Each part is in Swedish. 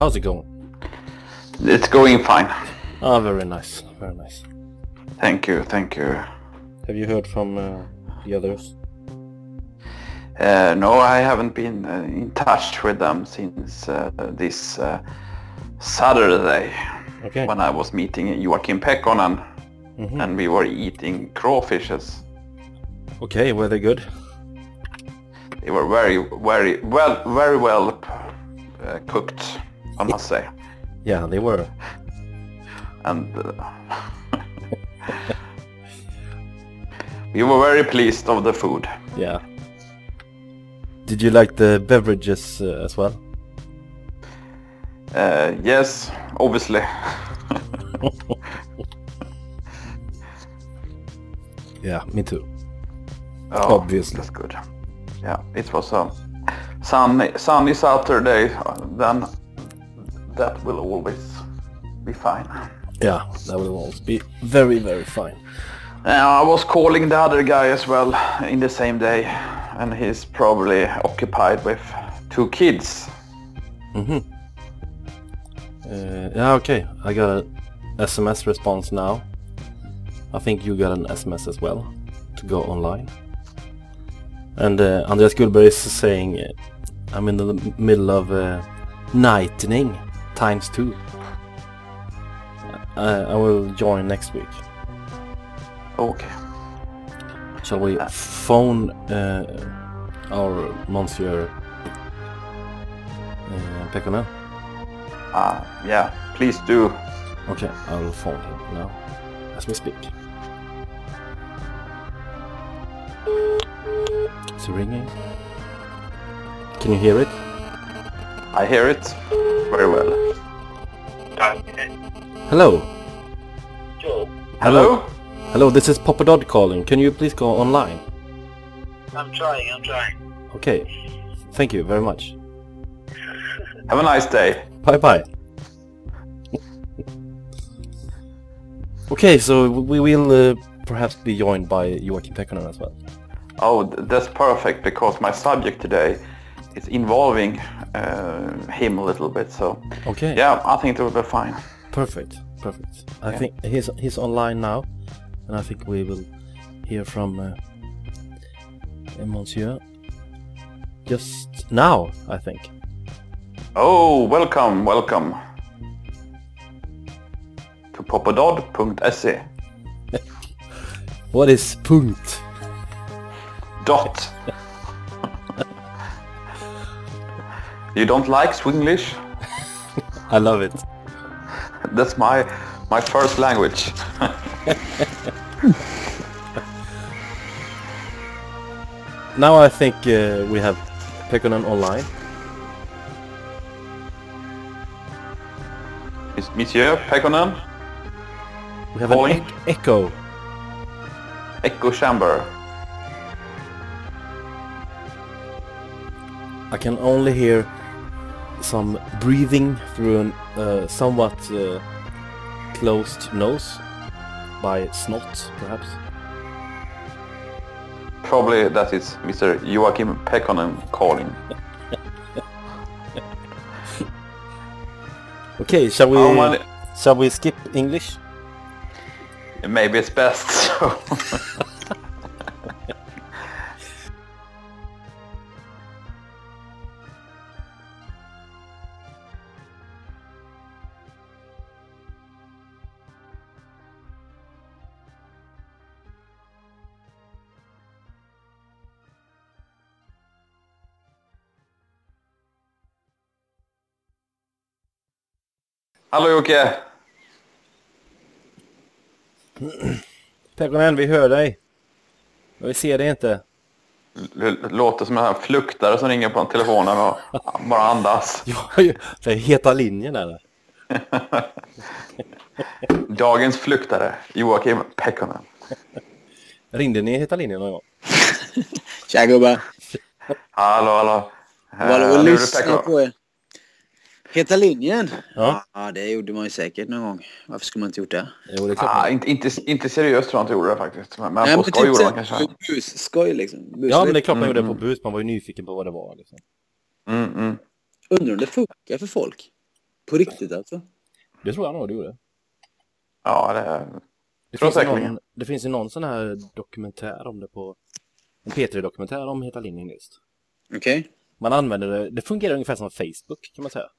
How's it going? It's going fine. Ah, very nice, very nice. Thank you. Have you heard from the others? No, I haven't been in touch with them since this Saturday. Okay. When I was meeting Joakim Pekkonen and we were eating crawfishes. Okay, were they good? They were very well cooked, I must say. Yeah, they were. And we were very pleased of the food. Yeah. Did you like the beverages as well? Yes, obviously. Yeah, me too. Oh, obviously. That's good. Yeah, it was a sunny Saturday, then that will always be fine. Yeah, that will always be very, very fine. I was calling the other guy as well in the same day, and he's probably occupied with 2 kids. Yeah, okay. I got an SMS response now. I think you got an SMS as well to go online. And Andreas Gullberg is saying I'm in the middle of nightening ×2. I will join next week. Okay. Shall we phone our Monsieur Pekkonen? Yeah, please do. Okay, I will phone him now as we speak. It's ringing. Can you hear it? I hear it very well. Hello. Hello? Hello, this is Papa Dodd calling. Can you please go online? I'm trying. Okay. Thank you very much. Have a nice day. Bye. Okay, so we will perhaps be joined by Joakim Pekkonen as well. Oh, that's perfect, because my subject today is involving him a little bit, so... Okay. Yeah, I think it will be fine. Perfect. I think he's online now, and I think we will hear from Monsieur just now, I think. Oh, welcome to popadod.se. What is punkt? Dot. You don't like Swinglish? I love it. That's my first language. Now I think we have Pekkonen online. Is Monsieur Pekkonen? We have calling? an echo. Echo chamber. I can only hear some breathing through a somewhat closed nose by snot, perhaps. Probably that is Mr. Joakim Pekkonen calling. Okay, shall we skip English? Maybe it's best. So. Hallå Jocke! Pekkonen, vi hör dig. Men vi ser dig inte. Låter som en här fluktare som ringer på telefonen och bara andas. Ja, det är heta linjen där. Dagens fluktare, Joakim Pekkonen. Ringde ni heta linjen någon gång? Tja gubbar. Hallå. Vad lyssna på er. Heta linjen? Ja. Ja, det gjorde man ju säkert någon gång. Varför skulle man inte gjort det? Jo, det är klart. Inte seriöst tror jag inte gjorde det faktiskt. Men nej, på skoj gjorde man kanske. Skoj liksom. Ja, men det är klart man gjorde det på bus. Man var ju nyfiken på vad det var. Liksom. Undrar om det funkar för folk? På riktigt alltså? Det tror jag nog det gjorde. Ja, Det finns ju någon sån här dokumentär om det på... En P3-dokumentär om Heta linjen just. Okej. Man använder det... Det fungerar ungefär som Facebook kan man säga.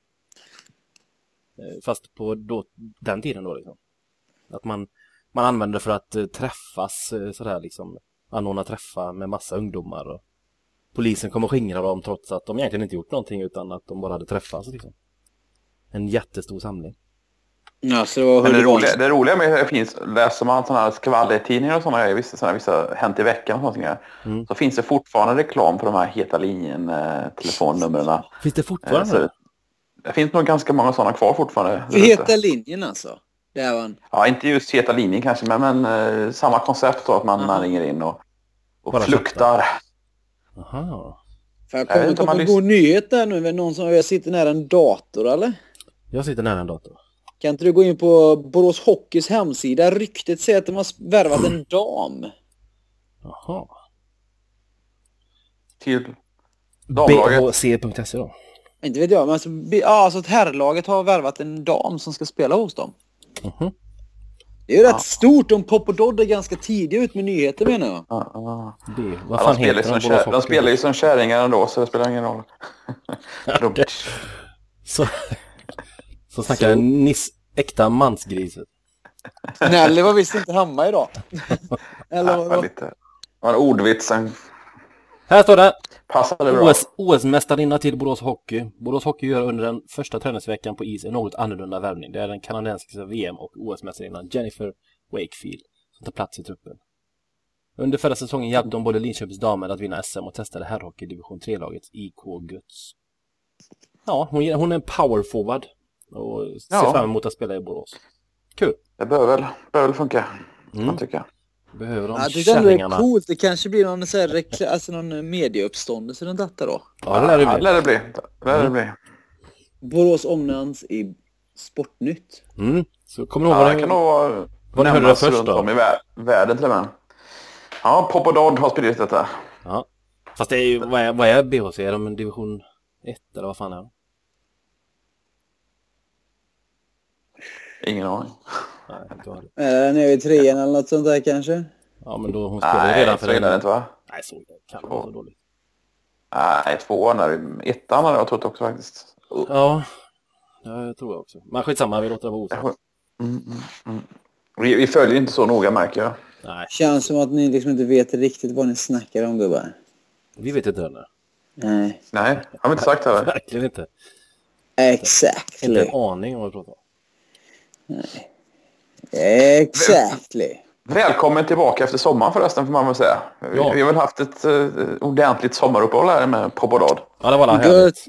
Fast på den tiden då liksom. Att man använder det för att träffas sådär liksom. Anordna träffa med massa ungdomar. Och polisen kommer skingra dem trots att de egentligen inte gjort någonting utan att de bara hade träffats liksom. En jättestor samling. Ja, så det var Men det roliga med det finns, läser man sådana här skvallertidningar och sådana vissa Hänt i veckan och sånt så finns det fortfarande reklam för de här Heta linjen telefonnumren. Finns det fortfarande? Det finns nog ganska många sådana kvar fortfarande. För Heta linjen alltså? Det är man... Ja, inte just Heta linjen kanske, men samma koncept då att man ringer in och fluktar. Aha. För jag kommer på nyhet där nu med någon som jag sitter nära en dator, eller? Jag sitter nära en dator. Kan inte du gå in på Borås Hockeys hemsida? Ryktet säger att de har värvat en dam. Jaha. Till damlaget. BHC.se då? Inte vet jag, men alltså att herrlaget har värvat en dam som ska spela hos dem. Det är ju rätt stort om Pop och Dodd är ganska tidigt ut med nyheter menar jag. Vad fan heter de spelar ju som kärringar ändå så det spelar ingen roll. Så snackar en äkta mansgriset. Nelly var visst inte hemma idag. Eller vad var lite. Var ordvitsen. Här står det. Passade bra. OS-mästarinna till Borås Hockey. Borås Hockey gör under den första träningsveckan på is en något annorlunda värvning. Det är den kanadensiska VM- och OS-mästarinnan Jennifer Wakefield som tar plats i truppen. Under förra säsongen hjälpte de både Linköpings damer att vinna SM och testade herrhockey division 3-lagets IK Guts. Ja, hon är en powerforward och ser fram emot att spela i Borås. Kul. Det bör väl funka. Jag tycker. Behöver de det är coolt. Det kanske blir någon så här, någon medieuppståndelse runt detta då. Ja, det lär det bli. Borås omnämns i Sportnytt. Så kommer du ihåg vad ni hörde det först då? Om i världen till och med. Ja, Pop och Dodd har spelat detta. Ja. Fast det är ju, vad är BHC? Är de en division 1 eller vad fan är det? Ingen aning. Nej, inte var det. Är nere i 3:an eller något sånt där kanske? Ja, men då hon spelar redan för det. Inte, va? Nej, så kan det vara så dåligt. Nej, 2:an där. 1:an hade jag trott också faktiskt. Ja, jag tror jag också. Men skitsamma, vi låter det vara osagt. Vi följer inte så noga, märker jag. Nej. Känns som att ni liksom inte vet riktigt vad ni snackar om, gubbar. Vi vet inte det. Nej, har vi inte sagt det? Verkligen inte. Exactly. Inte en aning om vad vi pratar om. Nej. Exactly. Välkommen tillbaka efter sommaren förresten, får man väl säga. Vi har väl haft ett ordentligt sommaruppehåll här med Pop och Dodd. Ja, det var det härligt.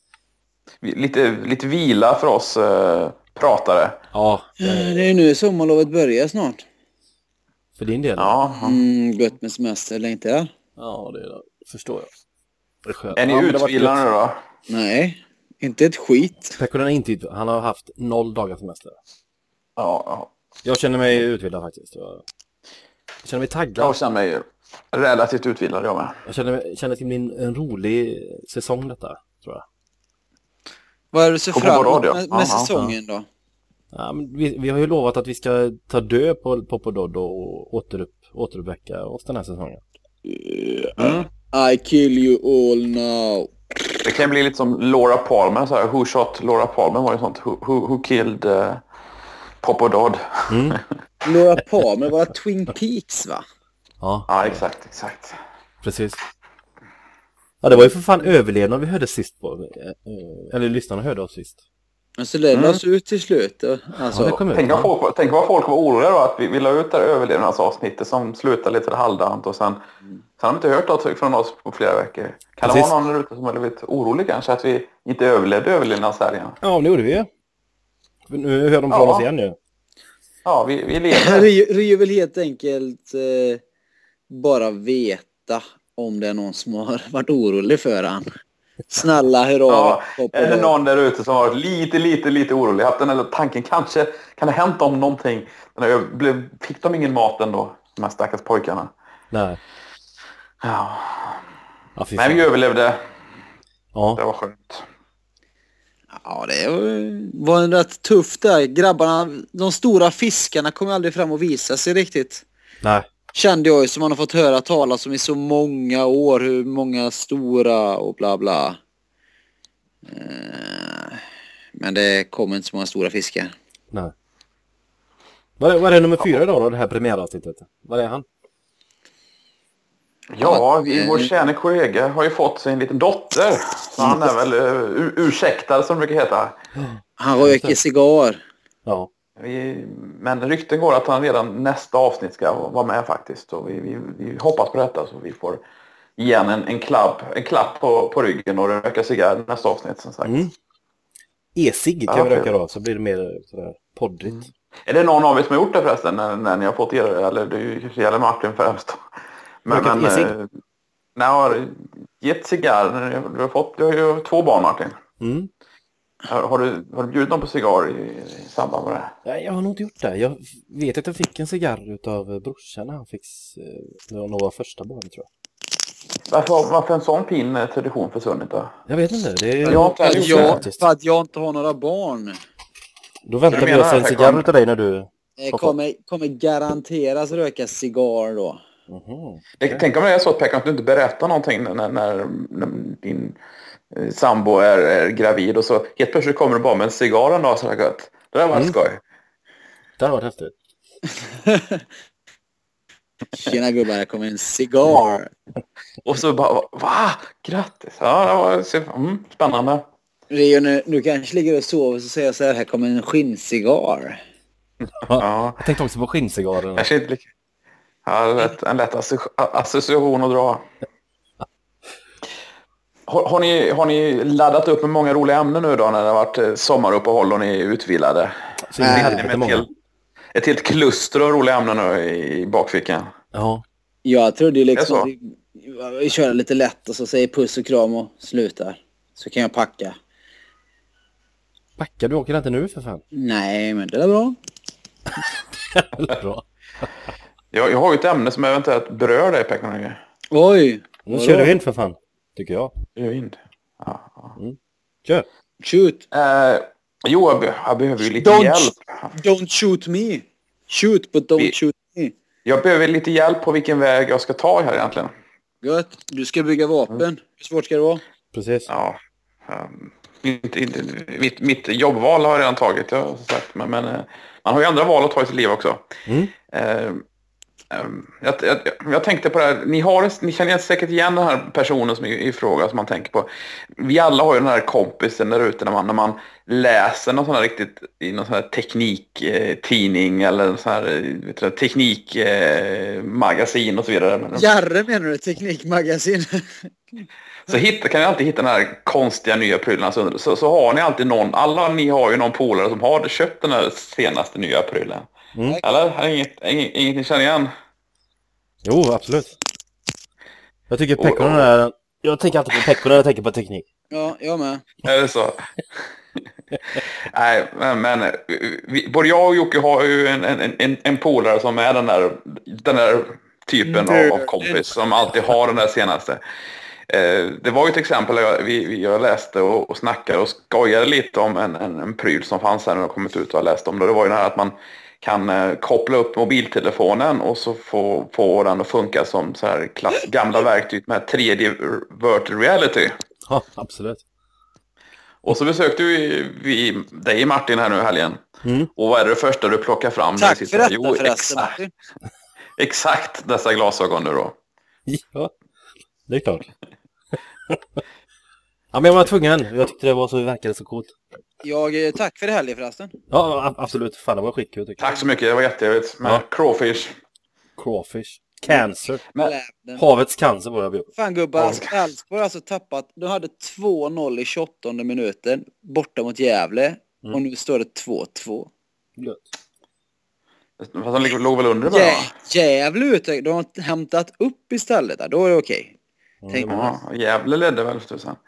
Lite vila för oss pratare. Ja. Det är nu sommarlovet börjar snart. För din del? Ja. Gött med semester, eller inte det? Ja, det förstår jag. Det är skönt. Är ni utvilade nu då? Nej, inte ett skit. Pekkonen är inte utvilad. Han har haft 0 dagar semester. Ja. Jag känner mig utvilad faktiskt. Jag känner mig taggad. Jag känner mig relativt utvilad, jag med. Jag känner till en rolig säsong detta, tror jag. Vad är det så fram med säsongen då? Ja, men vi har ju lovat att vi ska ta död på Pop och Dodd och återuppväcka oss den här säsongen. I kill you all now. Det kan bli lite som Laura Palmer, så här. Who shot Laura Palmer var ju sånt. Who killed Pop och Dodd. Laura Palmer var Twin Peaks, va? Ja, exakt. Precis. Ja, det var ju för fan överlevnad vi hörde sist på. Eller lyssnarna hörde oss sist. Alltså det lades ut till slut. Alltså. Ja, tänk vad folk var oroliga då, att vi la ut det överlevnadsavsnittet som slutade lite halvdant och sen har de inte hört något från oss på flera veckor. Kan det vara någon där ute som har blivit orolig kanske att vi inte överlevde överlevnadsserien? Ja, det gjorde vi. Nu hör de från oss igen nu. Ja, vi lever. Det är väl helt enkelt bara veta om det är någon som har varit orolig för han. Snälla, hurra. Ja, är det någon där ute som har varit lite orolig? Haft den här tanken, kanske kan det hänt om någonting? Fick de ingen mat ändå, de här stackars pojkarna? Nej. Ja. Men vi överlevde. Ja. Det var skönt. Ja, det var en rätt tufft där. Grabbarna, de stora fiskarna kom aldrig fram och visa sig riktigt. Nej. Kände jag ju, som man har fått höra talas om i så många år. Hur många stora och bla bla. Men det kom inte så många stora fiskar. Nej. Vad är nummer 4 då, det här premiäravsnittet? Vad är han? Ja, vår kära kollega har ju fått sin liten dotter. Så han är väl ursäktad, som det brukar heta. Han röker cigarr. Ja. Men rykten går att han redan nästa avsnitt ska vara med faktiskt. Och vi hoppas på detta, så vi får igen en klapp på ryggen och röka cigarr nästa avsnitt, som sagt. E-cigg kan vi röka då, så blir det mer sådär poddigt. Är det någon av er som har gjort det förresten, när ni har fått er, eller det gäller Martin främst? Men nej, gett cigarr. Du har ju 2 barn, Martin. Har du bjudit någon på cigarr i samband med det? Nej, jag har nog inte gjort det. Jag vet att jag fick en cigarr utav brorsan när han fick några första barn, tror jag. Varför en sån fin tradition försvunnit då? Jag vet inte. Det är för att jag inte har några barn. Då väntar vi oss en cigarr utav dig när du... Det kommer garanteras röka cigarr då. Tänk om det är så, Pekka, att du inte berättar någonting när din sambo är gravid, och så helt plötsligt kommer du bara med en cigarr en dag, så där gött. Det där var skoj. Det har varit häftigt. Tjena gubbar, här kommer en cigarr. Och så bara, va? Grattis. Ja, det var spännande. Rio, nu kanske ligger och sover, så säger jag så här kommer en skinncigarr. Ja. Jag tänkte också på skinncigarren. Kanske inte lika... Ja, en lätt association att dra. Har ni laddat upp med många roliga ämnen nu då, när det har varit sommaruppehåll och ni är utvilade? Så ett helt kluster av roliga ämnen nu i bakfickan. Ja. Jag trodde liksom vi kör lite lätt och så säger puss och kram och slutar. Så kan jag packa. Packa? Du åker inte nu för fan. Nej, men det är bra. Det är bra. Jag har ju ett ämne som eventuellt berör dig, Pekka. Oj! Nu kör du in för fan, tycker jag. Kör in. Ja. Kör. Shoot. Jo, jag behöver ju lite hjälp. Don't shoot me. Shoot, but don't shoot me. Jag behöver lite hjälp på vilken väg jag ska ta här egentligen. Gött. Du ska bygga vapen. Hur svårt ska det vara? Precis. Ja. Mitt jobbval har jag redan tagit, jag har sagt. Men man har ju andra val att ta i sitt liv också. Jag tänkte på det här. Ni känner säkert igen den här personen som är i fråga, som man tänker på. Vi alla har ju den här kompisen där ute när man läser någon sån här riktigt i någon sån här tekniktidning eller en sån här teknikmagasin och så vidare. Jarre menar du, teknikmagasin? Så kan ni alltid hitta den här konstiga nya prylen. Så har ni alltid någon, alla ni har ju någon polare som har köpt den här senaste nya prylen. Eller? Har inget ni känner igen? Jo, absolut. Jag tycker Pekkonen är... Jag tänker alltid på Pekkonen när jag tänker på teknik. Ja, jag med. Är det så? Nej, men både jag och Jocke har ju en polare som är den där typen av kompis som alltid har den där senaste. Det var ju ett exempel jag läste och snackade och skojade lite om en pryl som fanns här när jag kommit ut och läst om det. Det var ju det här att man kan koppla upp mobiltelefonen och så få den att funka som så här gamla verktyg med 3D virtual reality. Ja, absolut. Och så besökte vi dig, Martin, här nu i helgen. Och vad är det första du plockar fram? Tack för detta förresten, Martin. Exakt dessa glasögon nu då. Ja, det är klart. Ja, men jag var tvungen. Jag tyckte det verkade så coolt. Tack för det helgen förresten. Ja, absolut. Fan, det var skitkul. Tack så mycket, det var jätteroligt. Med crawfish. Cancer. Havets cancer var det. Fan gubbar, Elfsborg har alltså tappat. De hade 2-0 i 28:e minuten borta mot Gävle. Och nu står det 2-2. Gött. Fast de låg väl under bara? Gävle ute, de har hämtat upp istället där. Då är det okej. Gävle ledde väl för sen.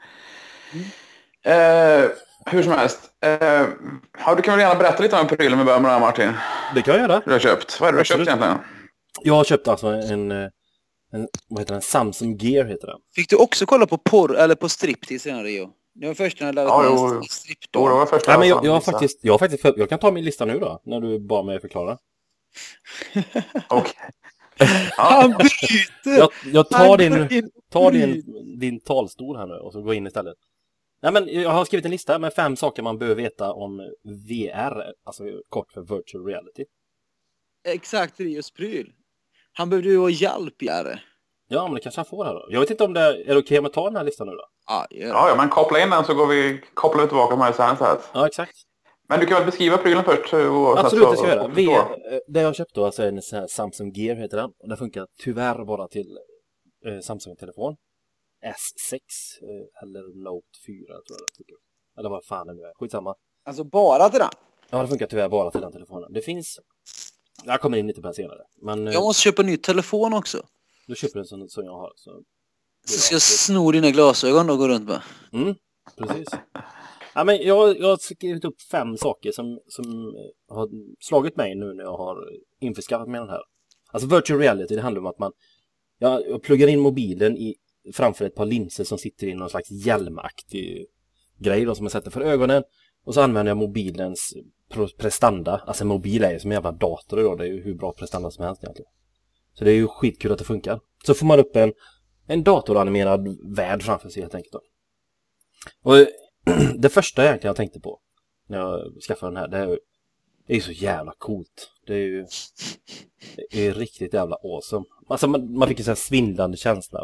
Hur som helst. Du kan väl gärna berätta lite om prylen med början med Martin. Det kan jag göra. Du har köpt. Vad är det du har köpt egentligen? Jag har köpt alltså en vad heter den? Samsung Gear heter den. Fick du också kolla på porr eller på striptease innan, Rio? Det var först när jag laddat ner strippdom. Det var först. Nej, men jag har faktiskt jag kan ta min lista nu då, när du bad mig förklara. Okej. Han byter! Jag tar din talstol här nu och så går in istället. Nej, men jag har skrivit en lista med 5 saker man behöver veta om VR, alltså kort för virtual reality. Exakt, Rios pryl. Han behövde ju ha hjälp, Jare. Ja, men det kanske han får här då. Jag vet inte om det är okej om jag tar den här listan nu då. Ja, men koppla in den så kopplar vi tillbaka med så här. Ja, exakt. Men du kan väl beskriva prylen först? Absolut, det ska jag göra. Det jag köpte då, alltså en sån här Samsung Gear heter den. Och den funkar tyvärr bara till Samsung-telefon. S6 eller Note 4 tror jag. Eller vad fan det nu är. Skitsamma. Alltså bara till den? Ja, det funkar tyvärr bara till den telefonen. Det finns... Jag kommer in lite på det senare. Men, jag måste köpa en ny telefon också. Du köper en som jag har. Så ska jag sno dina glasögon och gå runt med? Precis. Ja, men jag har skrivit upp 5 saker som har slagit mig nu när jag har införskaffat med den här. Alltså virtual reality, det handlar om att jag pluggar in mobilen framför ett par linser som sitter i någon slags hjälmaktig grej då, som jag sätter för ögonen. Och så använder jag mobilens prestanda. Alltså mobil är ju som en jävla dator då. Det är ju hur bra prestanda som helst egentligen. Så det är ju skitkul att det funkar. Så får man upp en datoranimerad värld framför sig helt enkelt då. Och det första egentligen jag tänkte på när jag skaffade den här, det är ju så jävla coolt. Det är riktigt jävla awesome. Alltså man fick ju så här svindlande känsla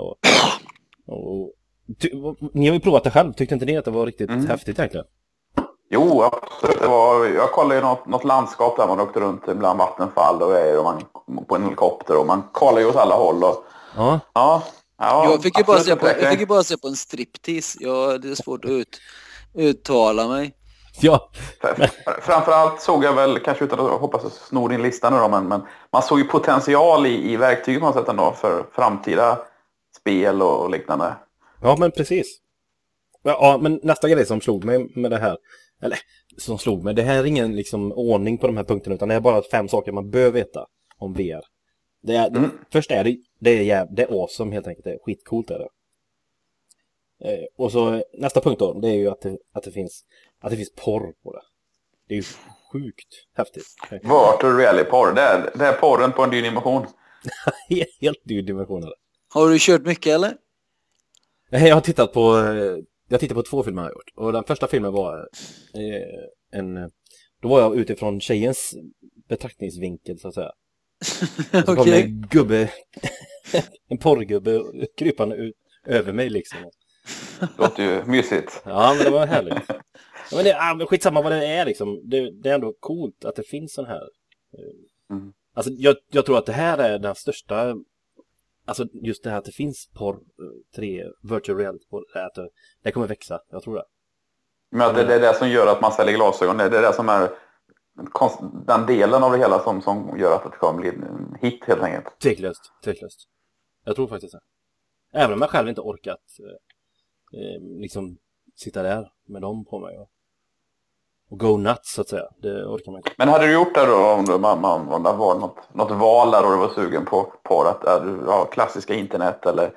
ni har ju provat det själv. Tyckte inte ni att det var riktigt häftigt egentligen? Jo, absolut. Jag kollade ju något landskap där man åkte runt bland vattenfall och man på en helikopter och man kollade ju åt alla håll. Ja, jag fick ju bara se på en striptease. Det är svårt att uttala mig. Ja. Framförallt såg jag väl, kanske utan att hoppas att sno din lista nu då, men man såg ju potential i verktyget man sett ändå för framtida spel och liknande. Ja, men precis. Ja, men nästa grej som slog mig med det här, eller som slog mig, det här är ingen liksom ordning på de här punkterna, utan det är bara 5 saker man bör veta om VR. Först är det är awesome helt enkelt, det är skitcoolt är det. Och så nästa punkt då, det är ju att det finns porr på det. Det är ju sjukt häftigt. Virtual reality porr, det är porren på en dyr dimension. Helt dyr dimension är det. Har du kört mycket eller? Jag har tittat på 2 filmer jag har gjort. Och den första filmen var då var jag utifrån tjejens betraktningsvinkel så att säga. Och så kom en gubbe, en porrgubbe krypande ut över mig liksom. Det låter ju mysigt. Ja, men det var härligt. Ja, men skitsamma vad det är liksom. Det är ändå coolt att det finns sån här. Alltså jag tror att det här är den största. Alltså just det här att det finns porr 3 virtual reality porr, att det kommer växa, jag tror det. Men att det är det som gör att man säljer glasögon, det är det som är den delen av det hela som gör att det kommer bli en hit helt enkelt. Tveklöst. Jag tror faktiskt det. Även om jag själv inte orkat liksom sitta där med dem på mig och go nuts så att säga. Det orkar man inte. Men hade du gjort det då om det var något val där och du var sugen på att klassiska internet eller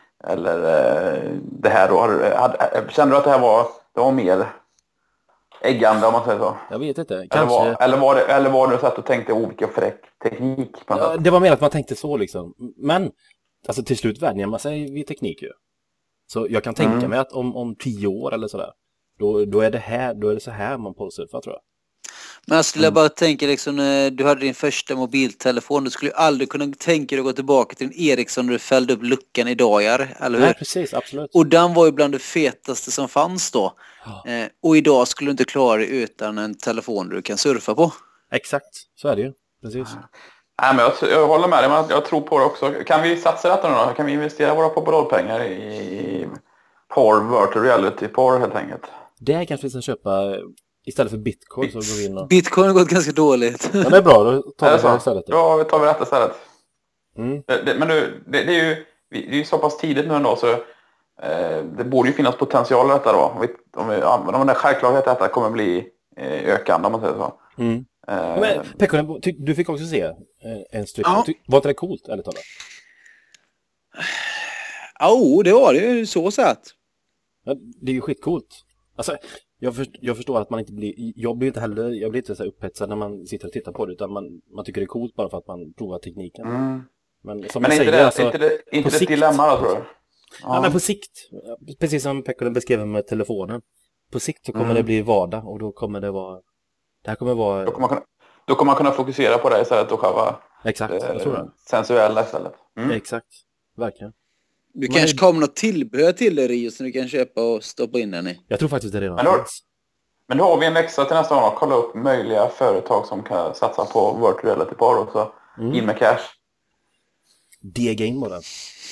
det här då? Kände du att det här var mer äggande om man säger så? Jag vet inte. Kanske... Eller var det så att du tänkte vilken fräck teknik? På ja, det var mer att man tänkte så liksom. Men alltså till slut vänjer man sig vid teknik ju. Så jag kan tänka mig att om 10 år eller sådär, då är det så här man påsurfar tror jag. Men jag skulle bara tänka liksom, när du hade din första mobiltelefon, du skulle ju aldrig kunna tänka dig att gå tillbaka till en Ericsson när du fällde upp luckan i dagar, eller hur? Nej, precis, absolut. Och den var ju bland det fetaste som fanns då. Och idag skulle du inte klara dig utan en telefon du kan surfa på. Exakt, så är det ju. Precis. Nej, men jag håller med dig, men jag tror på det också. Kan vi satsa detta nu då? Kan vi investera våra populärpengar i porr, virtual reality porr helt enkelt? Det kanske vi ska köpa istället för bitcoin så går vi in och... Bitcoin har gått ganska dåligt. Ja, det är bra, då tar vi det istället. Ja, vi tar rätt istället. Men det är ju så pass tidigt nu ändå så det borde ju finnas potential i detta då. Om den självklarhet att detta kommer bli ökande om man säger så. Men Pekko, du fick också se en strip. Ja. Var inte det coolt, eller talat? Ja, det var det ju så sett. Ja, det är ju skitcoolt. Alltså, jag förstår att man inte blir... Jag blir inte så upphetsad när man sitter och tittar på det, utan man tycker det är coolt bara för att man provar tekniken. Men som jag inte säger, det, alltså, inte det ett dilemma då, tror du? Ja, men på sikt, precis som Pekkonen beskrev med telefonen, på sikt så kommer det bli vardag och då kommer det vara... Det här kommer vara... Då kommer man kunna fokusera på det istället och själva... Exakt, jag tror det. Sensuella istället. Exakt, verkligen. Du kanske kommer något tillbehör till det, Rio, som du kan köpa och stoppa in den i. Jag tror faktiskt det redan finns. Men då har vi en läxa till nästa gång att kolla upp möjliga företag som kan satsa på virtual reality-par också. In med cash. Dega in bara.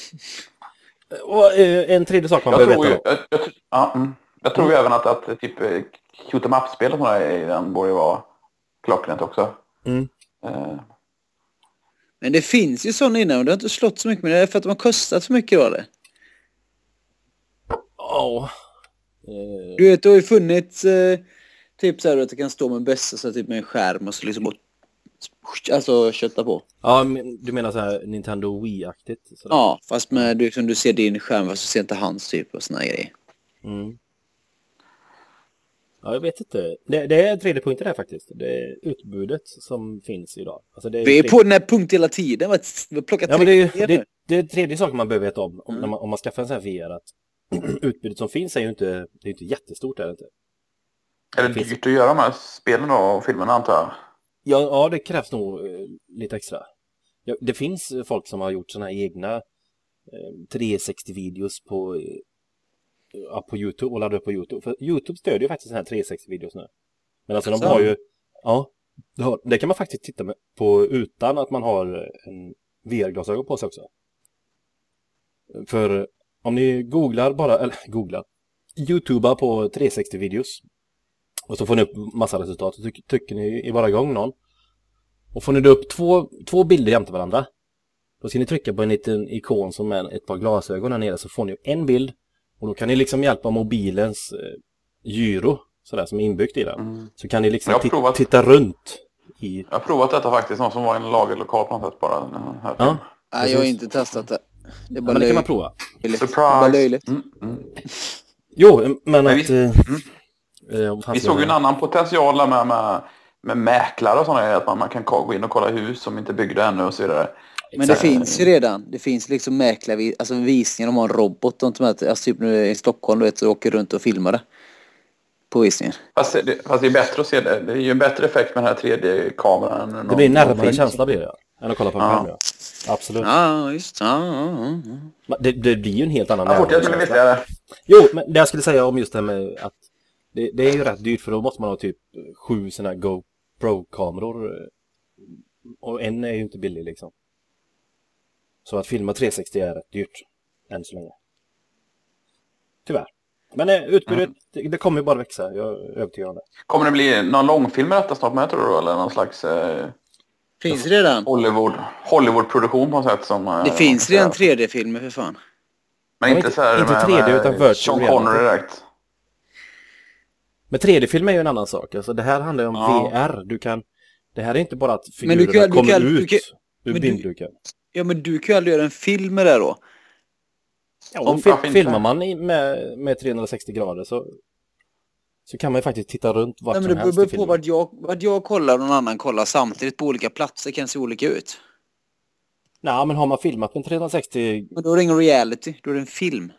Och en tredje sak man behöver veta. Jag tror ju även att typ shoot 'em up-spel och sådana i den borde vara klockrent också. Men det finns ju sådana innan och det har inte slått så mycket, men det är för att de har kostat så mycket av det. Du vet, det har ju funnits typ så här att det kan stå med bästa så typ med en skärm och så liksom alltså kötta på. Ja, du menar så här Nintendo Wii-aktigt? Sådär. Ja, fast med du ser din skärm fast du ser inte hans typ och såna grejer. Ja, jag vet inte. Det är tredje punkten här faktiskt. Det är utbudet som finns idag. Alltså vi är på den här punkten hela tiden. Vi plockar men det är tredje saken man behöver veta om man skaffar en sån här VR. Att utbudet som finns är ju inte jättestort. Är det inte? Är det dyrt att göra de här spelen och filmerna, antar jag? Ja, det krävs nog lite extra. Ja, det finns folk som har gjort såna här egna 360-videos på YouTube och laddar upp på YouTube. För YouTube stödjer ju faktiskt såna här 360-videos nu. Men alltså de har ju... Ja, det kan man faktiskt titta på utan att man har en VR-glasögon på sig också. För om ni googlar YouTubar på 360-videos och så får ni upp massa resultat och tycker ni i bara gång någon. Och får ni upp två bilder jämte varandra. Då ska ni trycka på en liten ikon som är ett par glasögon här nere, så får ni upp en bild. Och då kan ni liksom hjälpa mobilens gyro sådär, som är inbyggt i den. Så kan ni liksom titta runt i... Jag har provat detta faktiskt, någon som var i en lagerlokal på något sätt bara. Ja. Nej, jag har inte testat det. Det är bara det kan man prova. Surprise! Jo, men att... vi såg ju en annan potential med mäklare och sådana, att man kan gå in och kolla hus som inte byggde ännu och så vidare. Men det finns ju redan. Det finns liksom mäklare, alltså visningar om en robot och alltså typ nu i Stockholm, du vet, så åker runt och filmar det på visningen. Fast det är bättre att se det. Det är ju en bättre effekt med den här 3D-kameran. Det blir närmare känsla blir det, än att kolla på en kamera. Absolut. Ja, just. Det blir ju en helt annan närmare. Jo, men det jag skulle säga om just det här med att det är ju rätt dyrt, för då måste man ha typ 7 såna här GoPro-kameror. Och en är ju inte billig liksom. Så att filma 360 är rätt dyrt än så länge. Tyvärr. Men utbudet, det kommer ju bara växa. Jag är övertygad om det. Kommer det bli någon långfilm med detta snart med, tror du? Eller någon slags... finns det redan? Hollywood-produktion på något sätt som... Det finns redan 3D-filmer för fan. Men inte så här inte 3D utan virtual Sean Connery direkt. Men 3D-film är ju en annan sak. Alltså, det här handlar ju om VR. Det här är inte bara att figurerna kommer ut ur bildduken. Ja, men du kan ju aldrig göra en film med det då. Ja, om filmar man med 360 grader så kan man ju faktiskt titta runt vart som helst. Men det beror på vad jag kollar och någon annan kollar samtidigt på olika platser kan se olika ut. Nej, men har man filmat med 360... Men då är det ingen reality, då är det en film.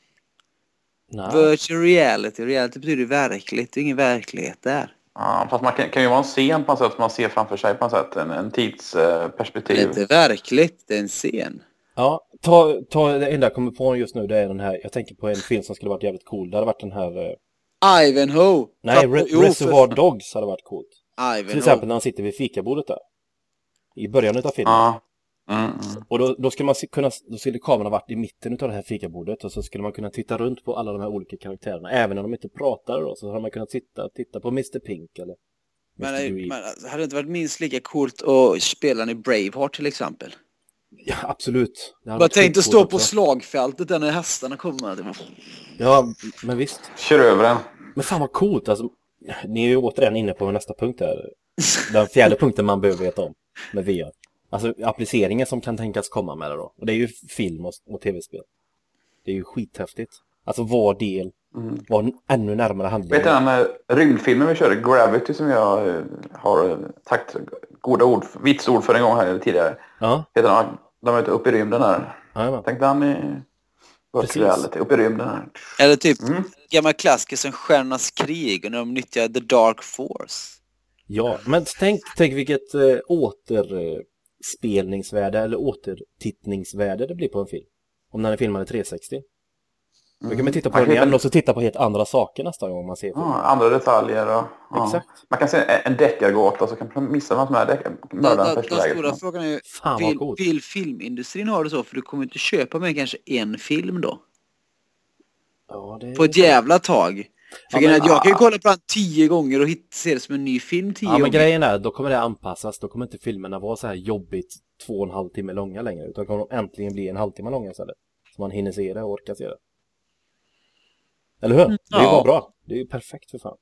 Nej. Virtual reality betyder verkligt, det är ingen verklighet där. Ja, fast man kan ju vara en scen på något sätt, man ser framför sig på något sätt, en tidsperspektiv. Det är inte verkligt, det är en scen. Ja, ta det enda jag kommer på just nu, det är den här, jag tänker på en film som skulle varit jävligt cool. Det hade varit den här... Ivanhoe! Nej, Reservoir Dogs hade varit coolt. Ivanhoe. Till exempel när han sitter vid fikabordet där. I början av filmen. Ja. Och då skulle kameran varit i mitten av det här fikabordet, och så skulle man kunna titta runt på alla de här olika karaktärerna. Även om de inte pratar då, så hade man kunnat titta på Mr. Pink eller Mr. Men hade det inte varit minst lika coolt att spela i Braveheart till exempel? Ja, absolut. Bara tänkt att stå på slagfältet där när hästarna kommer. Ja, men visst. Kör över den. Men fan vad coolt, alltså. Ni är ju återigen inne på nästa punkt här. Den fjärde punkten man behöver veta om med VR. Alltså appliceringen som kan tänkas komma med det då. Och det är ju film och tv-spel. Det är ju skithäftigt. Alltså var del var ännu närmare handlingen. Vet du den rymdfilmen vi körde, Gravity, som jag har sagt goda vitsord för en gång här tidigare. Ja. Heter den, de är uppe i rymden här. Ja, Tänkte han i reality, uppe i rymden här. Eller typ gamla klassiker som Stjärnornas krig och när de nyttjar The Dark Force. Ja, men tänk vilket återspelningsvärde eller återtittningsvärde det blir på en film. Om den är filmad i 360. Då kan man titta på den igen och så titta på helt andra saker nästa gång man ser film. Ja, andra detaljer och... Exakt. Man kan se en deckargåta så kan man missa vad som är Den stora frågan är ju, vill filmindustrin ha det så? För du kommer inte köpa med kanske en film då. Ja, på ett jävla tag. För jag kan ju kolla på den 10 gånger och se det som en ny film 10 gånger. Ja, men grejen är, då kommer det anpassas. Då kommer inte filmerna vara så här jobbigt 2,5 timme långa längre. Utan kommer de äntligen bli en halvtimme långa istället. Så man hinner se det och orkar se det. Eller hur? Det är ju bara bra. Det är ju perfekt för fan.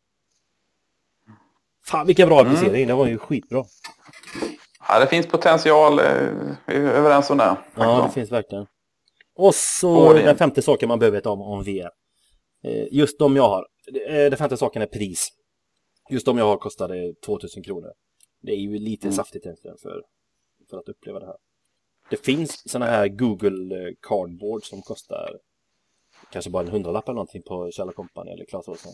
Fan, vilken bra applicering. Det var ju skitbra. Ja, det finns potential. Vi är överens om det. Ja, det finns verkligen. Och så den femte saken man behöver veta om VR. Just de jag har. Den femte saken är pris. Just de jag har kostade 2000 kronor. Det är ju lite saftigt egentligen för att uppleva det här. Det finns såna här Google Cardboard som kostar kanske bara en 100-lapp eller någonting på Kjell & Company eller Clas Ohlson.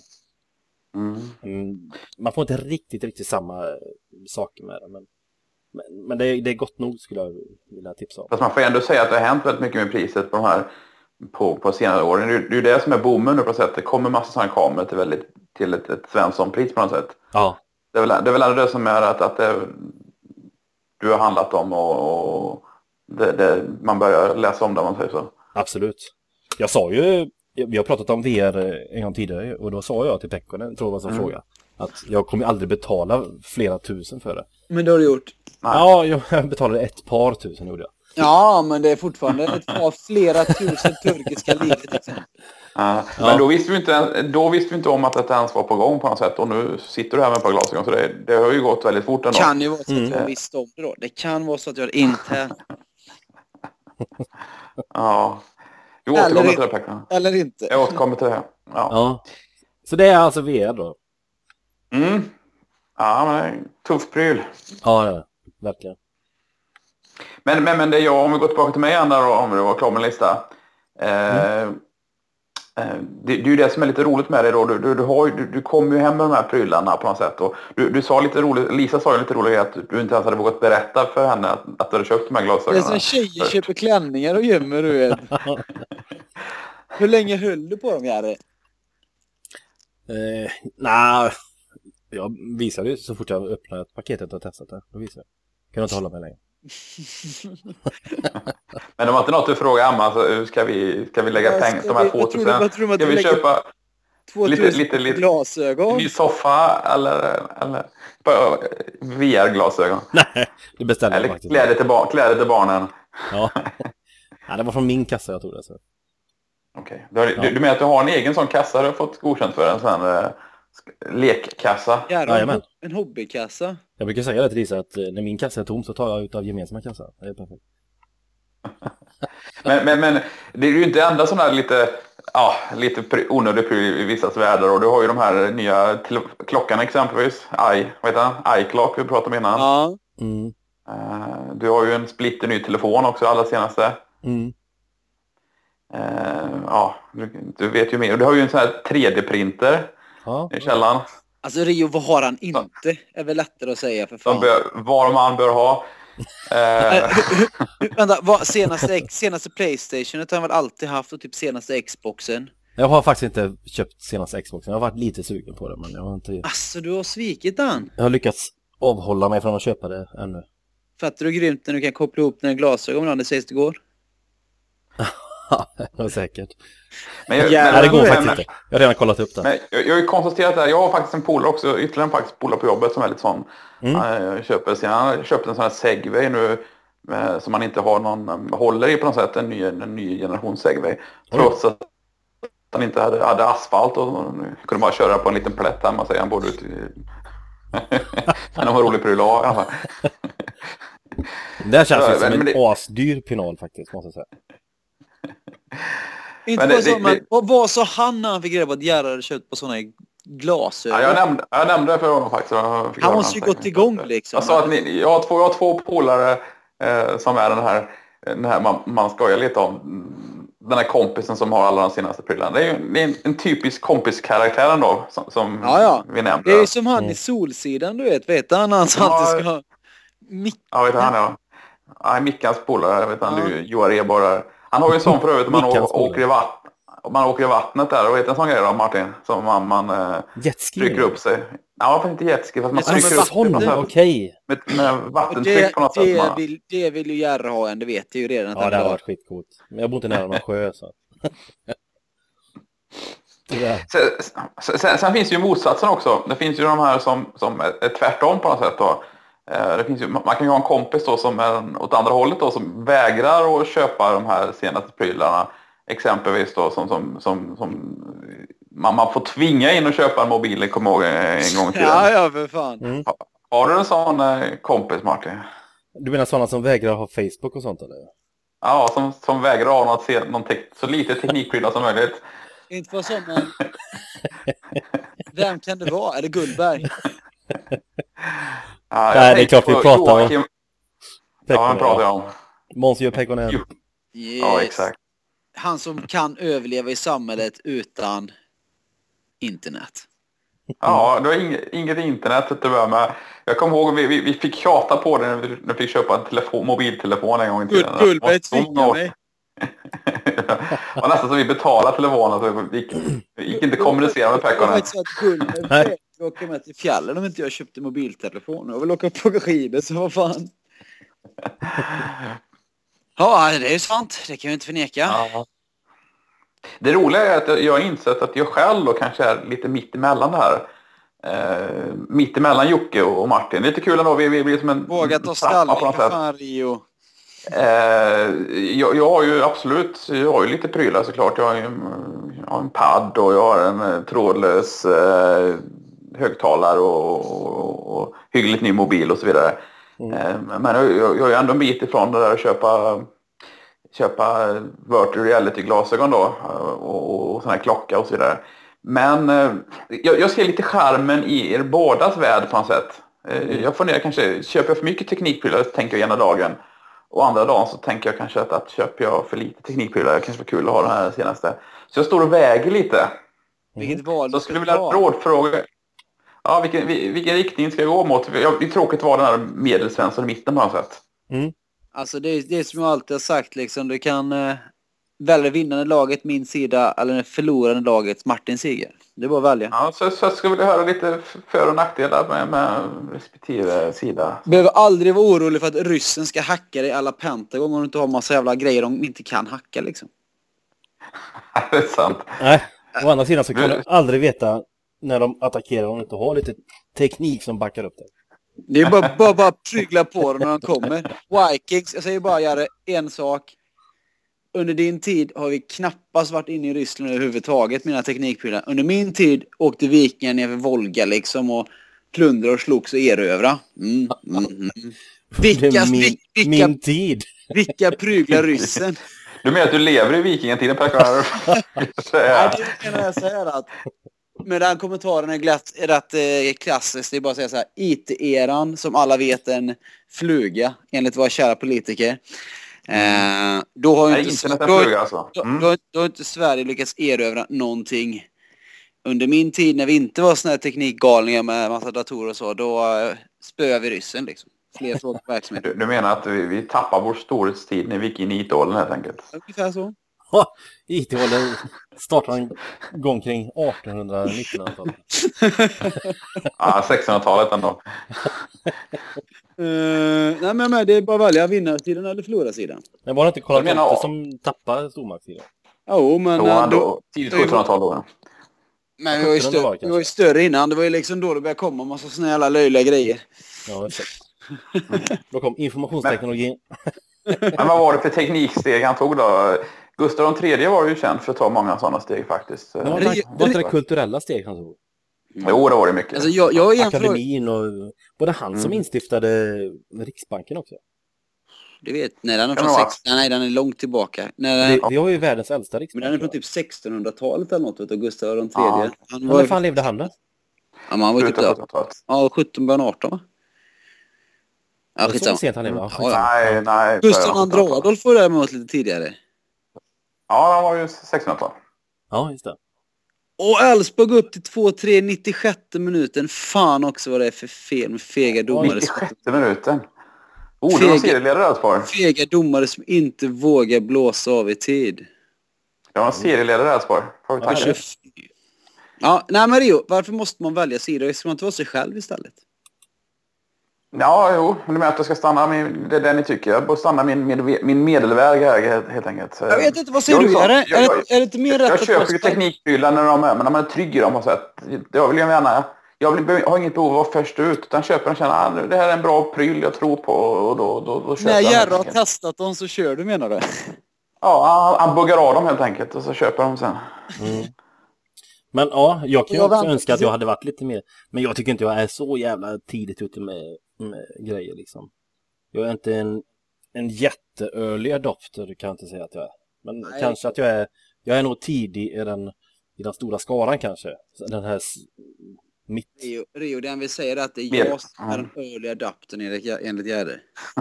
Man får inte riktigt samma saker med det, men det är gott nog, skulle jag vilja tipsa om. Fast man får ändå säga att det har hänt väldigt mycket med priset på de här på senare åren. Det är ju det som är boomen nu på något sätt. Det kommer massa sådana kameror till ett Svensson-pris på något sätt. Ja. Det är väl ändå det som är att du har handlat om och man börjar läsa om det, man säger så. Absolut. Jag sa ju, vi har pratat om VR en gång tidigare och då sa jag till Pekkonen, tror jag var som fråga, att jag kommer aldrig betala flera tusen för det. Men det har du gjort? Ja, jag betalade ett par tusen, gjorde jag. Ja, men det är fortfarande ett par flera tusen turkiska liv till exempel. Men då visste vi inte om att det ens var på gång på något sätt. Och nu sitter du här med ett par glasögon, så det har ju gått väldigt fort ändå. Det kan ju vara så att jag visste om det då. Det kan vara så att jag inte... Ja. Vi återkommer till det, Pekka. Eller inte. Jag återkommer till det. Ja. Så det är alltså VR då? Ja, men det är en tuff pryl. Ja, det är verkligen. Men det är jag, om vi går tillbaka till mig igen där, om det var klar med en lista. Det är ju det som är lite roligt med det då. Du kommer ju hem med de här prylarna på något sätt. Och du sa lite roligt, Lisa sa ju lite roligt att du inte ens hade vågat berätta för henne att du hade köpt de här glasögonen. Det är som tjejer köper klänningar och gömmer, du vet. Hur länge höll du på dem, Jari? Nej, jag visade ju så fort jag öppnade paketet och testat det. Då visade jag. Kan jag inte hålla mig längre. Men det var inte något du frågade Amma, så ska vi lägga pengar, de här 2000? Ska vi köpa 2000 lite glasögon? Ny soffa eller VR-glasögon? Nej, det beställde jag faktiskt. Kläder till barnen. Ja. Ja, det var från min kassa jag tog det. Okej. Du menar att du har en egen sån kassa du har fått godkänt för, en sån lekkassa? Ja, en hobbykassa. Jag brukar säga det till Lisa att när min kassa är tom så tar jag ut av gemensamma kassa. Det är perfekt. men det är ju inte enda sån här lite onödig pryl i vissa världar. Och du har ju de här nya klockan exempelvis. iClock vi pratade om innan. Ja. Du har ju en splitter ny telefon också, allra senaste. Du vet ju mer. Och du har ju en sån här 3D-printer i källaren. Alltså Rio, vad har han inte? Är väl lättare att säga för fan. Var man bör ha. Vänta, senaste PlayStationet har han väl alltid haft, och typ senaste Xboxen. Jag har faktiskt inte köpt senaste Xboxen. Jag har varit lite sugen på det, men jag har inte... Alltså, du har svikit den. Jag har lyckats avhålla mig från att köpa det ännu. Fattar du grymt när du kan koppla ihop dina glasögon om det sägs det går? Ja, det var säkert. Men det går faktiskt inte. Jag har redan kollat upp det. Men jag har ju konstaterat det. Jag har faktiskt en polare också, ytterligare en polare på jobbet som är lite sån. Han köpte en sån här Segway nu som man inte har någon håller i på något sätt, en ny generation Segway. Trots att han inte hade asfalt och kunde bara köra på en liten plätt här, man säger han borde ut i... Men de var rolig pryl i alla fall. Det känns ju som en asdyr pinal faktiskt, måste jag säga. Inte bara så, men vad sa han när han fick reda på att Gerhard hade köpt på sådana glasögon? Ja, jag nämnde det för honom faktiskt. Han måste ju gått igång liksom. Jag sa att jag har två polare som är den här man skojar lite om. Den här kompisen som har alla de senaste prylarna. Det är ju en typisk kompiskaraktär ändå som vi nämnde. Det är som han i Solsidan, du vet han alltid ska ha Ja, vet han ja. Ja, Mickans polare, vet han, Joar Eborg. Han har ju en sån för övrigt, man åker i vattnet där, och vet en sån grej då, Martin, som man trycker upp sig. Ja, fast inte jetski, fast man trycker upp sig på något sätt. Okej. Med vattentryck på något sätt. Det vill ju Gerhard ha en, det vet jag ju redan. Ja, det har varit skitcoolt. Men jag bor inte nära någon sjö, så. Sen finns ju motsatsen också. Det finns ju de här som är tvärtom på något sätt då. Det finns ju, man kan ju ha en kompis då som är åt andra hållet då, som vägrar att köpa de här senaste prylarna. Exempelvis då som man får tvinga in och köpa en mobil, kommer ihåg en gång till. Ja, för fan. Har du en sån kompis, Martin? Du menar sådana som vägrar ha Facebook och sånt, eller? Ja, som vägrar ha så lite teknikprylar som möjligt. Inte för sån, men... Vem kan det vara? Är det Gullberg? Nej, det är klart vi pratar om. Ja, han pratar om. Monsieur Pekkonen. Yes. Ja, exakt. Han som kan överleva i samhället utan internet. Ja, det var inget internet att börja med. Jag kommer ihåg vi fick tjata på det när vi fick köpa en mobiltelefon en gång i tiden. Gullberg tvingade mig. Det var nästan som vi betalade telefonen, så vi gick inte kommunicera med Pekkonen. Det var inte så att Gullberg åka med till fjällen om inte jag köpte mobiltelefon. Jag vill åka på skidor, så vad fan. Ja, det är sant. Det kan jag inte förneka. Ja. Det roliga är att jag har insett att jag själv då kanske är lite mitt emellan det här. Mitt emellan Jocke och Martin. Det är lite kul ändå. Vi blir som en vågat ta ställning för fan, Rio. Jag har ju absolut, jag har ju lite prylar såklart. Jag har en padd och jag har en trådlös högtalare och hyggligt ny mobil och så vidare. Men jag är ändå en bit ifrån det där att köpa virtual reality-glasögon då och sån här klocka och så vidare. Men jag ser lite charmen i er bådas värld på något sätt. Jag funderar kanske, köper jag för mycket teknikprylar så tänker jag ena dagen. Och andra dagen så tänker jag kanske att köper jag för lite teknikprylar, det kanske var kul att ha den här senaste. Så jag står och väger lite. Vilket val så skulle vilja rådfråga. Ja, vilken riktning ska jag gå mot? Det är tråkigt att vara den här medelsvensson i mitten på något sätt. Alltså det är som jag alltid har sagt liksom, du kan välja vinnande laget min sida eller förlorande laget Martins seger. Det är bara att välja. Ja, så jag skulle vilja höra lite för- och nackdelar med respektive sida. Behöver aldrig vara orolig för att ryssen ska hacka dig alla Pentagon om du inte har massa jävla grejer de inte kan hacka liksom. Det är sant. Nej, å andra sidan så kan du aldrig veta när de attackerar om du inte har lite teknik som backar upp det. Det är bara prygla på dem när de kommer. Vikings, jag säger bara göra en sak. Under din tid har vi knappast varit inne i Ryssland överhuvudtaget, mina teknikprylar. Under min tid åkte vikingar ner för Volga liksom och plundra och slogs och erövra. Min tid. Vilka pryglar ryssen? Du menar att du lever i vikingatiden, Per? Nej, det menar jag säga att med den kommentaren är rätt klassiskt. Det är bara att säga så här, IT-eran som alla vet en fluga enligt våra kära politiker. Då har inte Sverige lyckats erövra någonting. Under min tid när vi inte var såna här teknikgalningar med massa datorer och så, då spöar vi ryssen liksom. Fler frågor på verksamhet. Du menar att vi tappar vår storhetstid när vi gick in i IT-åldern helt enkelt? Ungefär så. IT-åldern startar en gång kring 1800-1900-talet. Ja, 1600-talet ändå. Nej men det är bara att välja vinnarsidan eller förlorarsidan. Men var det inte Karl XII som tappade stormaktssidan? Jo, men då tidigt 1700-tal då. Men vi var ju större innan. Det var ju liksom då det började komma en massa såna jävla löjliga grejer. Ja, exakt. Då kom informationsteknologin. Men vad var det för tekniksteg han tog då? Gustav III var ju känd för att ta många sådana steg faktiskt. Var det kulturella steg han tog? Jo, det var det mycket. Alltså, jag Akademin och både han som instiftade Riksbanken också. Du vet, nej den är Kan från det vara? 16, nej den är långt tillbaka. Nej, Vi har ju världens äldsta men riksbank. den är från typ 1600-talet eller något, vet du, Gustav den Ja. tredje. Han Men var när ju, fan levde han då? ja, men han var ju typ Slutet där. på 1700-talet. Ja, 17 början 18 va? Ja, Var det så skitsamma. sent han levde? Ja, Ja, skitsamma. Nej. Gustav II Adolf var däremot lite tidigare. Ja, han var ju 1600-tal. Ja, just det. Och Elfsborg går upp till 2-3 96 minuten. Fan också vad det är för fel med fega domare. 96 minuten. Det var serieledare Elfsborg. Fega domare som inte vågar blåsa av i tid. Det var en serieledare Elfsborg. Får vi Ja, tacka. Ja, nej men Rio, varför måste man välja sida? Ska man inte vara sig själv istället? Ja, jo. Men du menar att jag ska stanna med det ni tycker. Jag bör stanna min medelväg här helt enkelt. Jag vet inte, vad säger du? Är det inte mer rätt Jag att köper ju teknikprylar när de är, men när man är trygg i dem på sätt. Jag vill ju gärna... har inget behov av att vara först ut, utan köper och känner att det här är en bra pryl jag tror på, och då köper när jag Jerry har den. testat dem så kör du, menar du? Ja, han buggar av dem helt enkelt och så köper de sen. Mm. Men ja, jag kan ju Jag också väntar önska att till- jag hade varit lite mer. Men jag tycker inte jag är så jävla tidigt ute med grejer liksom. Jag är inte en jätte-early adopter, kan jag inte säga att jag är. Men Nej. kanske att jag är nog tidig i den stora skaran kanske. Så den här mitt. Rio, den vill säga är att det är Mer. jag som är den early adaptern enligt Jerry.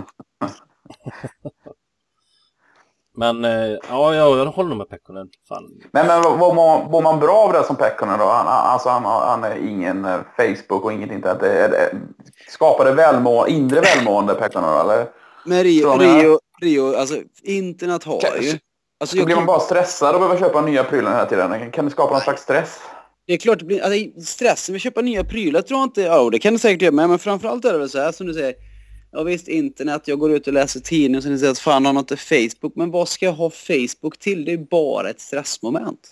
Men ja, jag håller nog med Pekkonen. Fan. Men var man bra av det som Pekkonen då? Han är ingen Facebook och inget internet. Skapar det inre välmående Pekkonen då, eller? Men Tror jag Rio, alltså internet har ju... Alltså, Då blir man bara stressad och behöver köpa nya prylar hela tiden. Kan det skapa någon slags stress? det är klart det blir... Alltså, stressen med att köpa nya prylar tror jag inte... Ja, det kan det säkert göra med, men framförallt är det väl så här som du säger. Ja visst, internet, jag går ut och läser tidningen och sen säger att fan har något till Facebook. Men vad ska jag ha Facebook till? Det är bara ett stressmoment.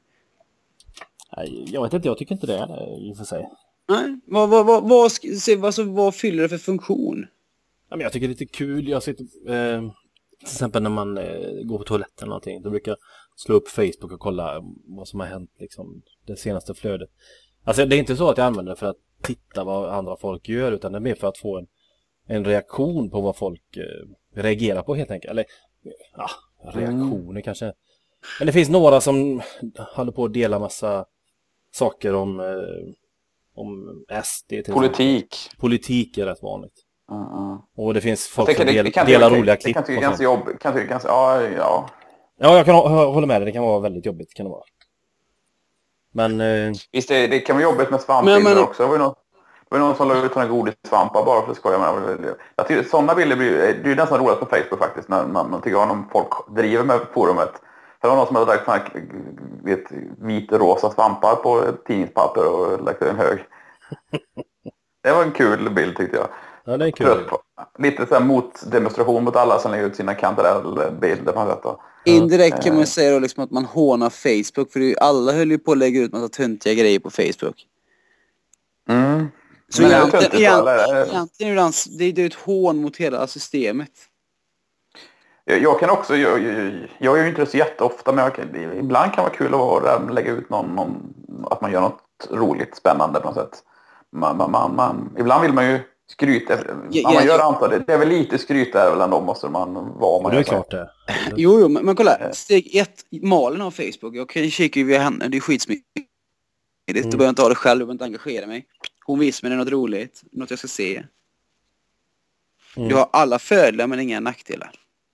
Nej, jag vet inte, jag tycker inte det är i och för sig. Nej, vad fyller det för funktion? Ja, men jag tycker det är lite kul. Jag sitter, till exempel när man går på toaletten eller någonting. Då brukar jag slå upp Facebook och kolla vad som har hänt liksom, det senaste flödet. Alltså det är inte så att jag använder det för att titta vad andra folk gör, utan det är mer för att få en reaktion på vad folk reagerar på helt enkelt. Eller ja, reaktioner kanske. Men det finns några som håller på att dela massa saker om SD till exempel. Politik är rätt vanligt. Och det finns folk som delar roliga klipp. Det kan tycka ganska jobbigt. Ja. Ja, jag kan hålla med dig. Det kan vara väldigt jobbigt. Kan det vara. Men... Visst, det kan vara jobbigt med svampbilder också. Det var någon som la ut sådana godissvampar bara för att skoja med. Jag tycker sådana bilder det är ju nästan roligt på Facebook faktiskt. När man tycker om folk driver med forumet. Det var någon som hade lagt vit-rosa svampar på tidningspapper och lagt en hög. Det var en kul bild tyckte jag. Ja, det är kul. Lite så här motdemonstration mot alla som lägger ut sina kantarellbilder på något sätt. Indirekt kan man säga då liksom att man hånar Facebook. För alla höll ju på att lägga ut massa töntiga grejer på Facebook. Mm. Så Men egentligen är det är ett hån mot hela systemet. Jag kan också, jag gör ju inte det så jätteofta, men ibland kan det vara kul att lägga ut att man gör något roligt, spännande på något sätt. Ibland vill man ju skryta, man gör antar det är väl lite skryt där väl ändå måste man vara. Man det är klart det. Jo, men kolla, steg 1, Malin har Facebook, jag kan kika ju via henne, det är skitsmidigt. Då behöver jag inte ha det själv, jag behöver inte engagera mig. Hon visar mig något roligt, något jag ska se. Du har alla fördelar men inga nackdelar.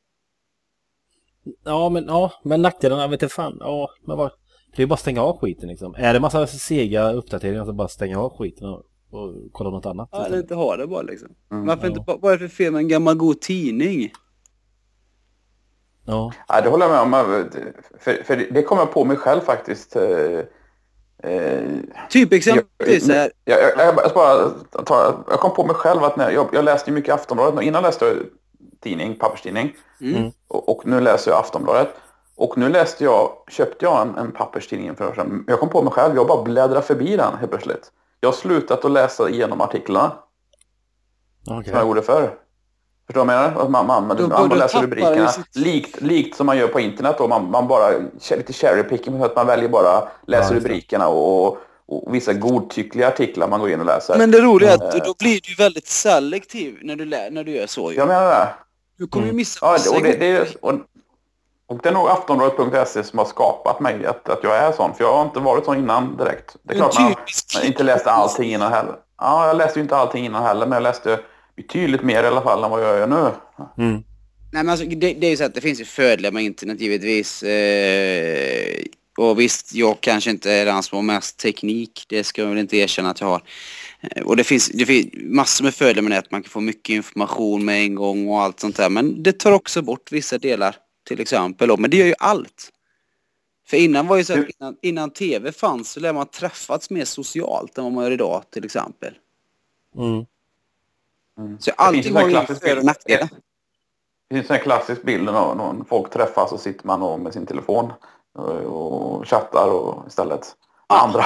Men nackdelarna vet jag fan. Ja, men vad, det är bara att stänga av skiten liksom. Är det massa sega uppdateringar så bara stänga av skiten och kolla något annat. Ja, eller inte ha det bara liksom. Varför inte, vad är det för fel med en gammal god tidning? Ja, det håller jag med om. För det kommer jag på mig själv faktiskt. Typexempel är så här. Jag kom på mig själv att när jag läste mycket Aftonbladet. Innan läste jag papperstidning. Och nu läser jag Aftonbladet. Och nu köpte jag en papperstidning för år sedan. Jag kom på mig själv, jag bara bläddrar förbi den helt plötsligt. Jag har slutat att läsa igenom artiklarna. Som jag gjorde förr. Förstår du vad jag menar? Man läser rubrikerna likt som man gör på internet. Och man bara lite cherrypicking. Att man väljer bara läser rubrikerna och vissa godtyckliga artiklar man går in och läser. Men det roliga är att då blir du väldigt selektiv när du gör så. Jag menar det. Du kommer ju missa Ja, massa och det är nog Aftonbladet.se som har skapat mig att jag är sån. För jag har inte varit sån innan direkt. Det är klart man inte läste allting innan heller. Ja, jag läste ju inte allting innan heller. Men jag läste betydligt mer i alla fall än vad jag gör nu. Mm. Nej, men alltså, det är ju så att det finns ju fördelar med internet givetvis. Och visst, jag kanske inte är den som har mest teknik. Det ska jag väl inte erkänna att jag har. Och det finns massor med fördelar med det. Att man kan få mycket information med en gång och allt sånt där. Men det tar också bort vissa delar. Till exempel. Men det gör ju allt. För innan var ju så att innan tv fanns så lär man träffats mer socialt än vad man gör idag till exempel. Så allting har ju för- och nackdelar. Det finns en klassisk bild när folk träffas och sitter man med sin telefon och chattar och istället andra.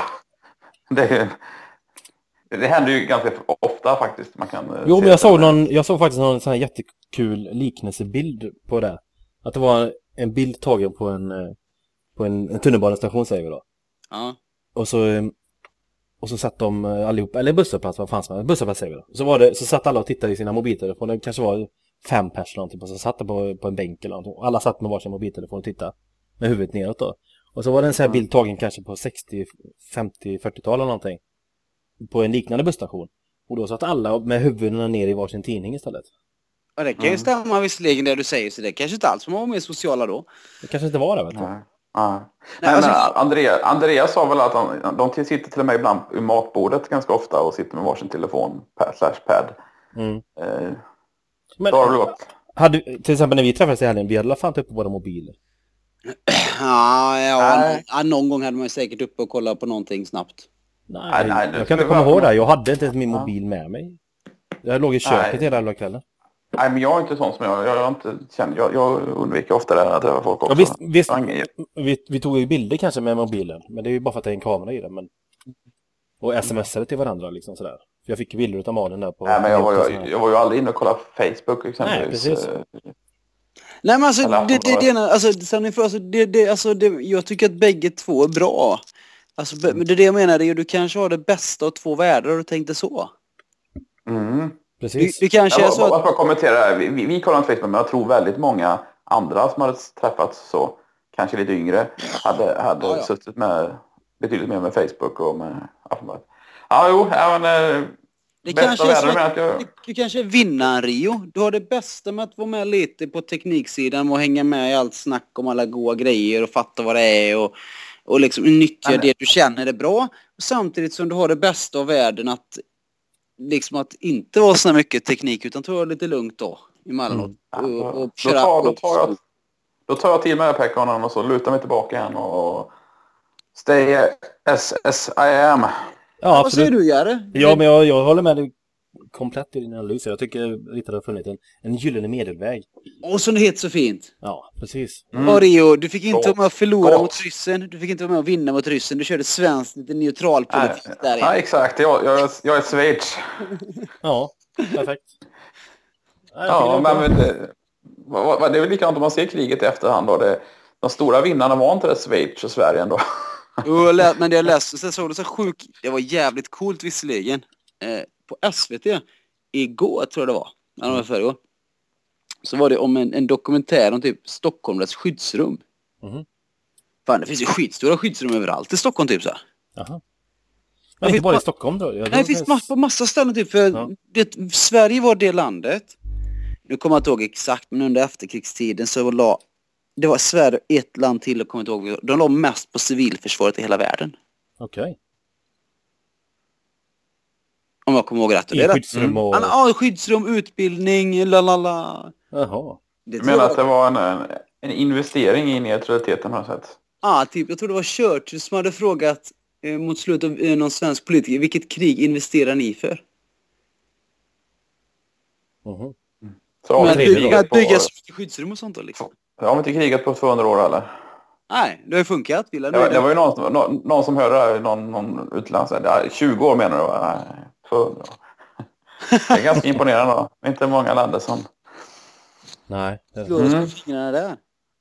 Det händer ju ganska ofta faktiskt. Man kan Jo, men jag såg faktiskt någon sån här jättekul liknelsebild på det. Att det var en bild tagen på en tunnelbanestation säger vi då. Ja. Och så satt de allihop, eller busshållplats, vad fanns man? Busshållplats säger vi då. Så satt alla och tittade i sina mobiltelefoner. Det kanske var 5 personer någonting och så satt de på en bänk eller någonting. Alla satt med varsin mobiltelefon och tittade med huvudet neråt då. Och så var det en sån här bild tagen kanske på 60, 50, 40-tal eller någonting. På en liknande busstation. Och då satt alla med huvudena ner i varsin tidning istället. Och det kan ju stämma visserligen det du säger, så det kanske inte alls var mer sociala då. Det kanske inte var det, vet du. Nej, alltså, men Andreas sa väl att de sitter till och med ibland i matbordet ganska ofta och sitter med varsin telefon /pad. Men då har det gått. till exempel när vi träffades i helgen, vi hade fan upp på våra mobiler. Någon gång hade man säkert uppe och kolla på någonting snabbt. Nej, jag kan inte komma ihåg det. Jag hade inte ens min mobil med mig. Jag låg i köket hela kvällen. Nej, men jag är inte sån som jag undviker ofta det att träffa folk också. Ja, visst vi tog ju bilder kanske med mobilen, men det är ju bara för att det är en kamera i den. Och smsade till varandra liksom sådär. För jag fick bilder utav Malin där på... Nej, men jag var ju aldrig inne och kollade Facebook exempelvis. Nej, precis. Nej, men alltså, jag tycker att bägge två är bra. Alltså, det är det jag menar, det är du kanske har det bästa av två världar och du tänkte så. Precis. Du kanske är så att... Jag bara kommentera det här. Vi kollar inte Facebook, men jag tror väldigt många andra som hade träffats så, kanske lite yngre, hade suttit med betydligt mer med Facebook och med Aftonbladet. Det kanske är så att du kanske är vinnaren, Rio. Du har det bästa med att vara med lite på tekniksidan och hänga med i allt snack om alla goda grejer och fatta vad det är och liksom nyttja det du känner är bra. Samtidigt som du har det bästa av världen att liksom att inte vara så mycket teknik utan ta det lite lugnt då emellanåt. Och då tar jag till med pekkonen och så lutar mig tillbaka igen och stay as I am. Ja, vad säger du, Jare? Ja, men jag håller med dig komplett i din analys. Jag tycker Ritter har funnit en gyllene medelväg. Och så det heter så fint. Ja, precis. Och Rio, du fick inte vara med att förlora mot ryssen. Du fick inte vara med att vinna mot ryssen. Du körde svensk, lite neutral politik där. Ja, exakt. Jag är Schweiz. Ja, perfekt. Det är väl likadant om man ser kriget i efterhand då. De stora vinnarna var inte det Schweiz och Sverige ändå. Men det jag läste så såg det så sjukt. Det var jävligt coolt visserligen. På SVT igår tror jag det var. När de var förra. Så var det om en dokumentär om typ Stockholms skyddsrum. Fan, det finns ju skitstora skyddsrum överallt i Stockholm typ så här. Jaha. Men inte bara i Stockholm då? Nej, det finns på massa ställen typ. För Sverige var det landet. Nu kommer jag inte ihåg exakt, men under efterkrigstiden så det var Sverige ett land till och kommer inte ihåg. De låg mest på civilförsvaret i hela världen. Okej. Om jag kommer ihåg rätt. I skyddsrum och... Ja, skyddsrum, utbildning, lalala. Jaha. Du menar att det var en investering i neutraliteten på något sätt? Ja, typ. Jag tror det var Churchill som hade frågat mot slutet av någon svensk politiker. Vilket krig investerar ni för? Så att bygga så mycket skyddsrum och sånt då liksom. Jag har inte krigat på 200 år eller? Nej, det har ju funkat. Det var ju någon som hörde någon utland säga 20 år menar du? Nej, 200. Det är ganska imponerande då. Det är inte många länder som... Nej. Där.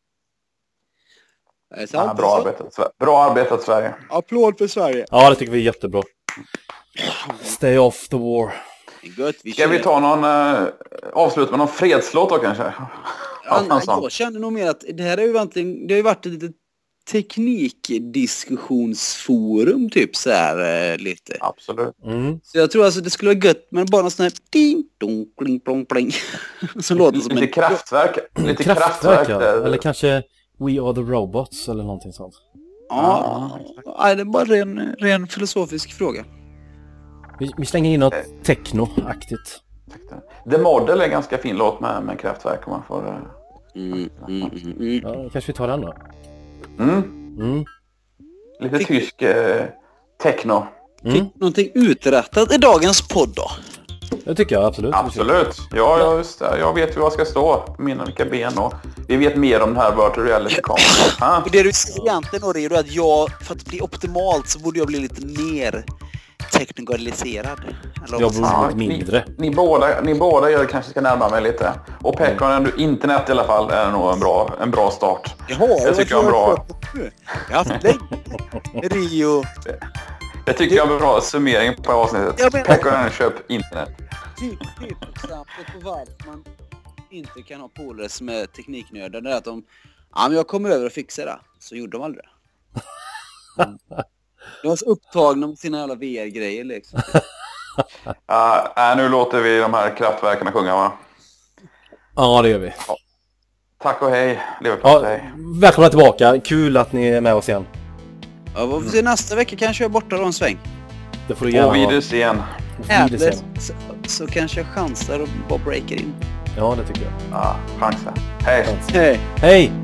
Ja, bra arbetat Sverige. Applåd för Sverige. Ja, det tycker vi är jättebra. Stay off the war. Gött, Ska vi ta någon avslut med någon fredslåt då kanske? Jag känner nog mer att det här är ju egentligen, det har ju varit ett litet teknikdiskussionsforum typ så här lite. Absolut. Så jag tror alltså det skulle vara gött men bara någon sån här ding dong pling plong pling som låter som lite kraftverk. Lite kraftverk ja. där. Eller kanske We Are The Robots eller någonting sånt. Ja, det är bara en ren filosofisk fråga. Vi slänger in något techno-aktigt. The Model är en ganska fin låt med kraftverk om man får... Ja, kanske vi tar den då. Lite tysk techno. Fick någonting uträttat i dagens podd då? Det tycker jag absolut. Absolut. Ja, just det. Jag vet ju var jag ska stå. Vilka ben och... Vi vet mer om det här virtual reality-kameran. Det du säger egentligen är då att jag, för att bli optimalt så borde jag bli lite mer teknikaliserad. Jag borde bli mindre. Ni båda jag kanske ska närma mig lite. Och Pekka, internet i alla fall är nog en bra start. Jag tycker jag är bra. Rio. Jag tycker jag har en bra summering på avsnittet. Pekka, köp internet. Typ exempel på varför man inte kan ha polare som är tekniknördar. Det är att men jag kommer över och fixar det. Så gjorde de aldrig det. De var så upptagna med sina jävla VR-grejer liksom. Nu låter vi de här kraftverken sjunga, va? Ja, det gör vi. Ja. Tack och hej. Välkomna tillbaka. Kul att ni är med oss igen. Ja, vad får vi se nästa vecka? Kanske jag är borta då en sväng. Det får du gärna ha. Wiedersehen. Eller så kanske jag chansar och bara breaker in. Ja, det tycker jag. Ja, chansa. Hej. Hej. Hej.